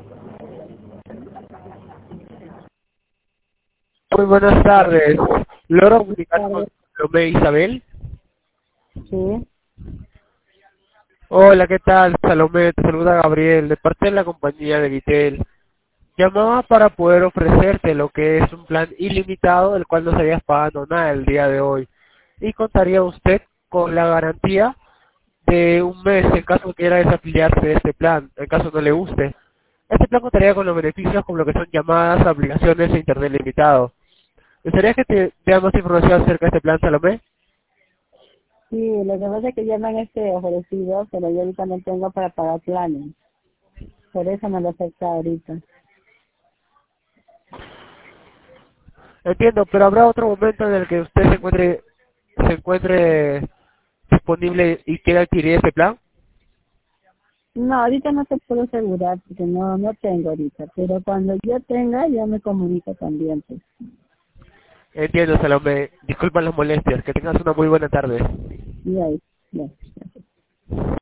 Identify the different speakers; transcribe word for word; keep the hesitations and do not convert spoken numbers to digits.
Speaker 1: Muy buenas tardes. ¿Logro comunicar con Salomé Isabel?
Speaker 2: Sí,
Speaker 1: Hola, ¿qué tal, Salomé? Te saluda Gabriel, de parte de la compañía de Vitel. Llamaba para poder ofrecerte lo que es un plan ilimitado, del cual no estarías pagando nada el día de hoy. Y contaría usted con la garantía de un mes en caso quiera desafiliarse de este plan, en caso no le guste. Este plan contaría con los beneficios como lo que son llamadas, aplicaciones e internet limitado. ¿Desearías que te dé más información acerca de este plan, Salomé?
Speaker 2: sí, lo que pasa es que ya me han este ofrecido, pero yo ahorita no tengo para pagar planes. Por eso me lo acepta ahorita.
Speaker 1: Entiendo, pero habrá otro momento en el que usted se encuentre se encuentre disponible y quiera adquirir ese plan.
Speaker 2: No, ahorita no te puedo asegurar porque no no tengo ahorita, pero cuando yo tenga ya me comunico también. Pues.
Speaker 1: Entiendo, Salomé. Disculpa las molestias. Que tengas una muy buena tarde.
Speaker 2: Y ahí, ya.